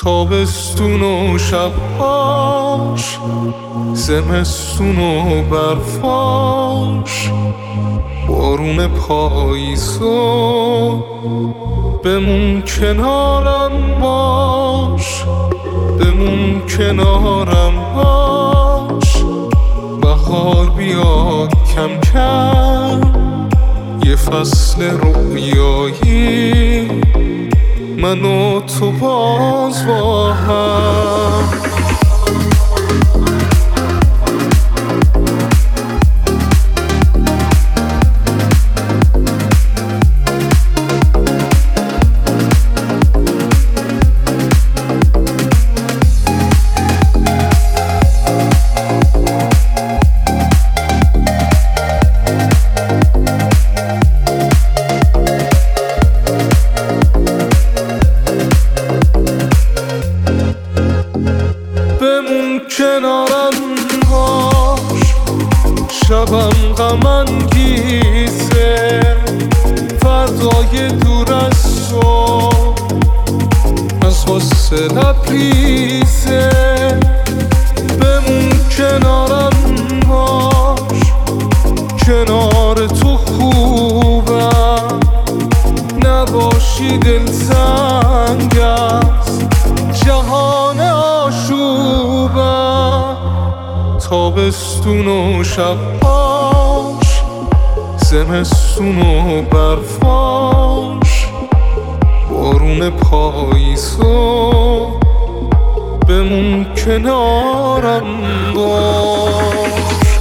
تابستون و شبهاش، زمستون و برفاش، بارون پاییزو بمون کنارم باش، بمون کنارم باش. بهار بیاد کم کم، یه فصل رویایی، من و تو باز با هم. کنارم باش، شبم غم انگیزه، فردای دور از تو از غصه لبریزه. بمون کنارم باش، کنار تو خوبم، نباشی دلتنگ از جهان آشوبم. تابستون و شبهاش، زمستون و برفاش، بارون پاییزو بمون کنارم باش.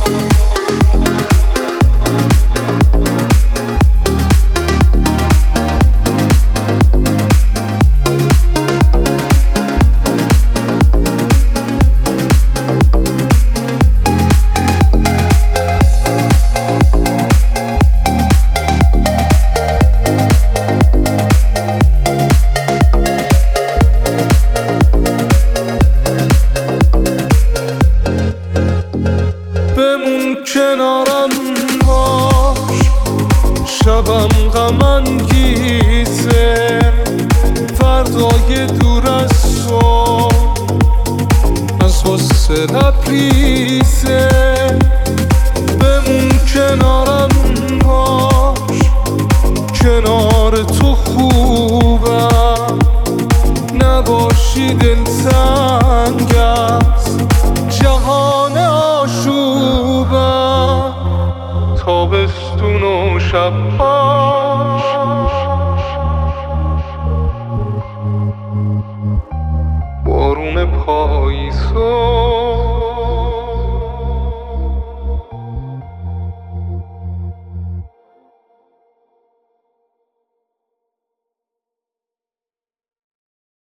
کنارم باش، شبم غم انگیزه، فردای دور از تو از غصه لبریزه. بمون کنارم باش، کنار تو خوبم، نباشی دلتنگ از جهان آشوبم. تابستون و شبهاش، بارون پاییزو